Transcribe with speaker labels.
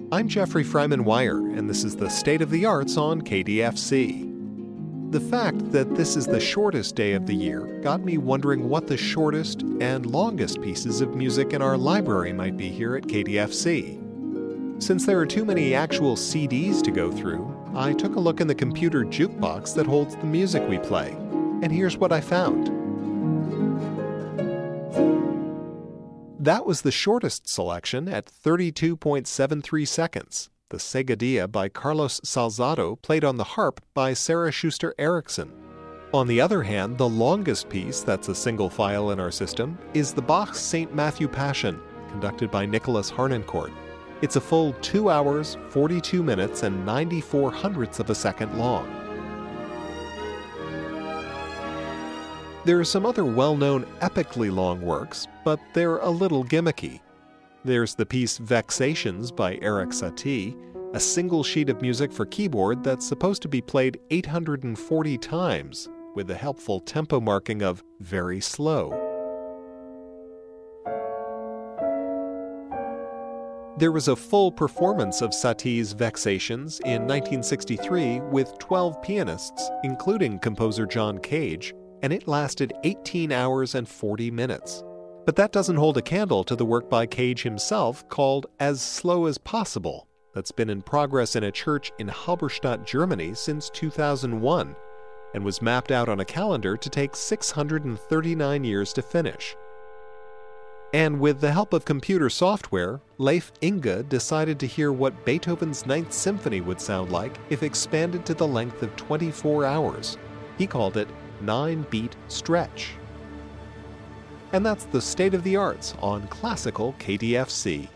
Speaker 1: I'm Jeffrey Freiman Wire, and this is the State of the Arts on KDFC. The fact that this is the shortest day of the year got me wondering what the shortest and longest pieces of music in our library might be here at KDFC. Since there are too many actual CDs to go through, I took a look in the computer jukebox that holds the music we play, and here's what I found. That was the shortest selection at 32.73 seconds. The Seguedilla by Carlos Salzado played on the harp by Sarah Schuster Erickson. On the other hand, the longest piece that's a single file in our system is the Bach's St. Matthew Passion, conducted by Nicholas Harnoncourt. It's a full 2 hours, 42 minutes, and 94 hundredths of a second long. There are some other well-known epically long works, but they're a little gimmicky. There's the piece Vexations by Erik Satie, a single sheet of music for keyboard that's supposed to be played 840 times, with the helpful tempo marking of very slow. There was a full performance of Satie's Vexations in 1963 with 12 pianists, including composer John Cage, and it lasted 18 hours and 40 minutes. But that doesn't hold a candle to the work by Cage himself called As Slow as Possible, that's been in progress in a church in Halberstadt, Germany since 2001, and was mapped out on a calendar to take 639 years to finish. And with the help of computer software, Leif Inge decided to hear what Beethoven's Ninth Symphony would sound like if expanded to the length of 24 hours. He called it 9-beat stretch. And that's the State of the Arts on Classical KDFC.